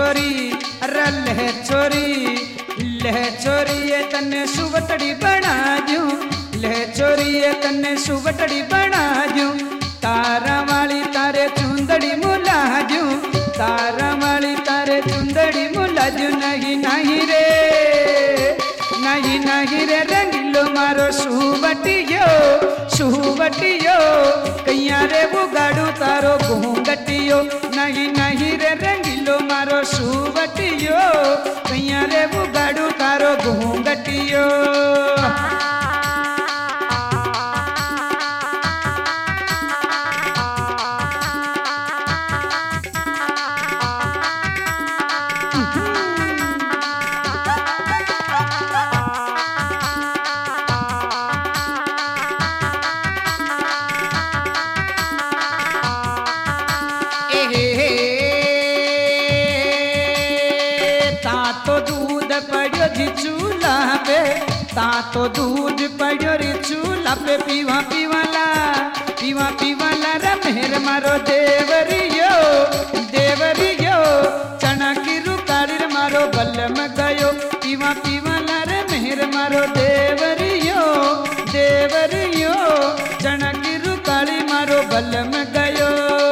छोरी अरे लह छोरी ये तन्ने सुवटड़ी बना दूं, लह छोरी ये तन्ने सुवटड़ी बना दूं, तारा वाली तारे चुंदड़ी मुला दूं, तारा वाली तारे चुंदड़ी मुला दूं। नहीं नहीं रे नहीं नहीं रे रंगीलो मारो सुवटियो सुवटियो कैया रे वो गाड़ू तारो घूंघटियो। नहीं नहीं रे रंगीलो मारो सुवटियो कैया रे वो गाड़ू तारो घूंघटियो। तो दूध पड़ो रे चूल्हा पे पीवा पीवाला पीवा पीवाला रे मेहर मारो देवरियो देवरियो चना की रुकाड़ी रे मारो बल्लम गयो। पीवा पीवाला रे मेहर मारो देवरियो देवरियो चना की रुकाड़ी मारो बल्लम गयो।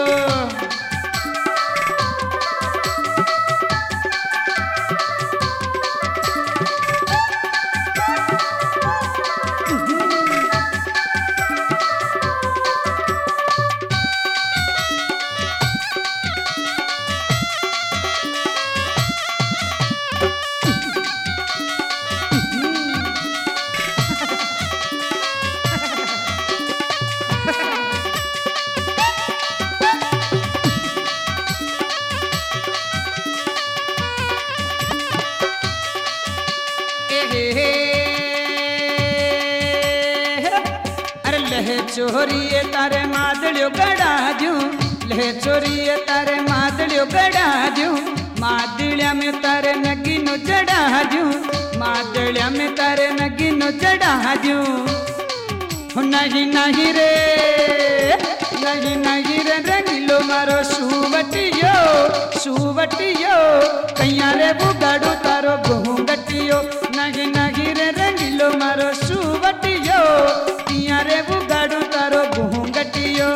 चोरिए तारे मादलियो गड़ा दूं, ले चोरिए तारे मादलियो गड़ा दूं, मादलिया में तारे नगीनो चढ़ा दूं, मादलिया में तारे नगीनो चढ़ा दूं। नहीं नहीं रे नहीं नहीं रे रंगीलो मारो सुवटियो सुवटियो कैया रे वो गाड़ू तारो घूंघटियो। नहीं नहीं रे रंगीलो मारो सुवटियो कैया रे वो गाड़ू तारो घूंघटियो।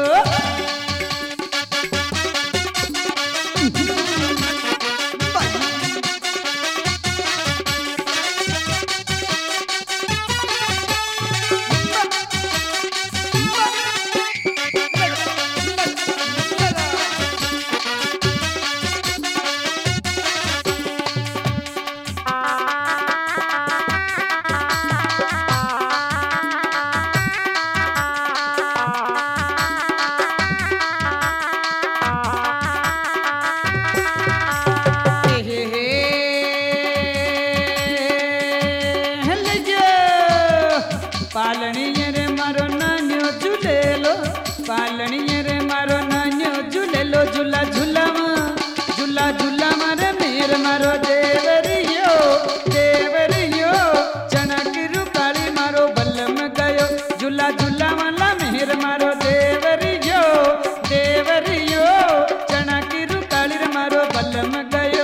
पालणीय रे मारो नान्यो झूलेलो पालणीय रे मारो नान्यो झूलेलो झूला झूलावा झूला झूलावा रे मेर मारो देवरियो देवरियो चना की रुकाड़ी मारो बल्लम गयो। झूला झूलावा ला मेर मारो देवरियो देवरियो चना की रुकाड़ी रे मारो बल्लम गयो।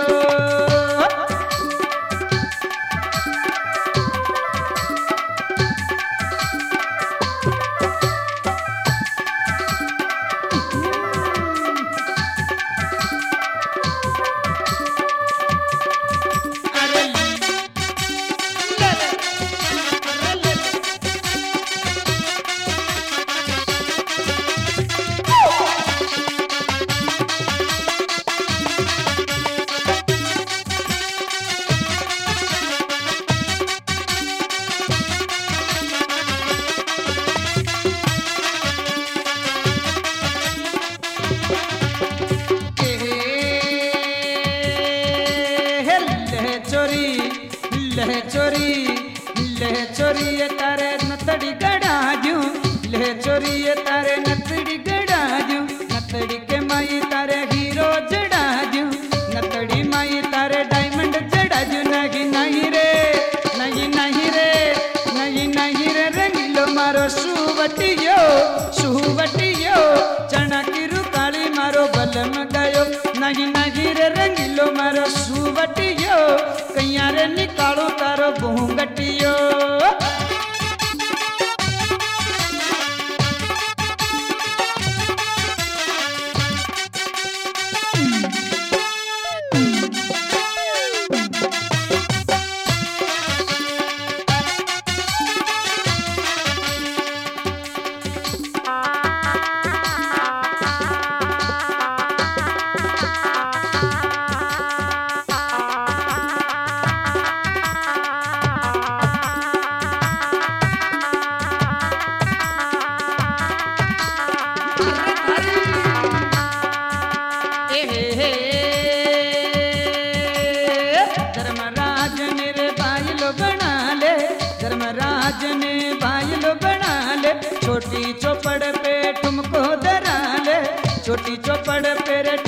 ले चोरी ये तारे नतड़ी गड़ा दूं, ले चोरी ये तारे नतड़ी गड़ा दूं, नतड़ी के माई तारे हीरो जड़ा दूं, नतड़ी माई तारे डायमंड जड़ा दूं। नहीं नहीं रे नहीं नहीं रे नहीं नहीं रे रंगीलो मारो सुवटियो सुवटियो चना की रुकाड़ी मारो बलम गयो। नहीं नहीं रे रंगीलो मारो महल बना ले, छोटी चौपड़ पे तुमको धरा ले, छोटी चौपड़ पे रे